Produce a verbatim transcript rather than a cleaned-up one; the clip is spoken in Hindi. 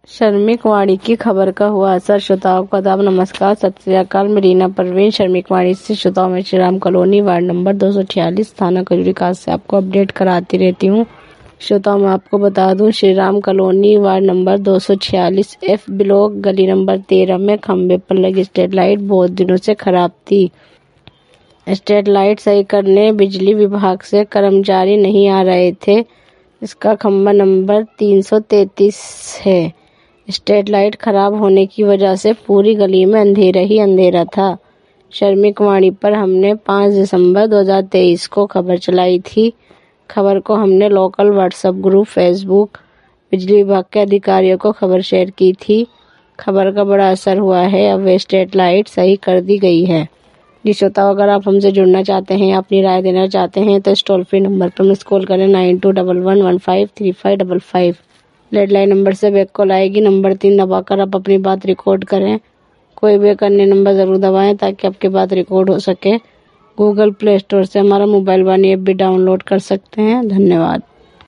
श्रमिक वाणी की खबर का हुआ असर। श्रोताओं को आदाब, नमस्कार, सत श्री अकाल। मैं रीना परवीन श्रमिक वाणी से श्रोताओं में Shri Ram colony ward number दो सौ छियालीस थाना खजूरी काज से आपको अपडेट कराती रहती हूँ। श्रोताओं मैं आपको बता दूं, Shri Ram colony ward number दो सौ छियालीस एफ ब्लॉक गली नंबर तेरह में खंबे पर लगी स्ट्रीट लाइट बहुत दिनों से खराब थी। स्ट्रीट लाइट सही करने बिजली विभाग से कर्मचारी नहीं आ रहे थे। इसका खंबा नंबर तीन सौ तैंतीस है। स्ट्रीट लाइट खराब होने की वजह से पूरी गली में अंधेरा ही अंधेरा था। श्रमिक वाणी पर हमने पाँच दिसंबर दो हज़ार तेईस को खबर चलाई थी। खबर को हमने लोकल व्हाट्सएप ग्रुप, फेसबुक, बिजली विभाग के अधिकारियों को खबर शेयर की थी। खबर का बड़ा असर हुआ है। अब वे स्ट्रीट लाइट सही कर दी गई है। जी श्रोताओं, अगर आप हमसे जुड़ना चाहते हैं या अपनी राय देना चाहते हैं तो इस टोल फ्री नंबर पर मिस कॉल करें nine two double one one five three five double five. Landline number से बैक कॉल आएगी। नंबर तीन दबाकर आप अपनी बात रिकॉर्ड करें। कोई भी एक अन्य नंबर ज़रूर दबाएं ताकि आपकी बात रिकॉर्ड हो सके। गूगल प्ले स्टोर से हमारा मोबाइल वाणी ऐप भी डाउनलोड कर सकते हैं। धन्यवाद।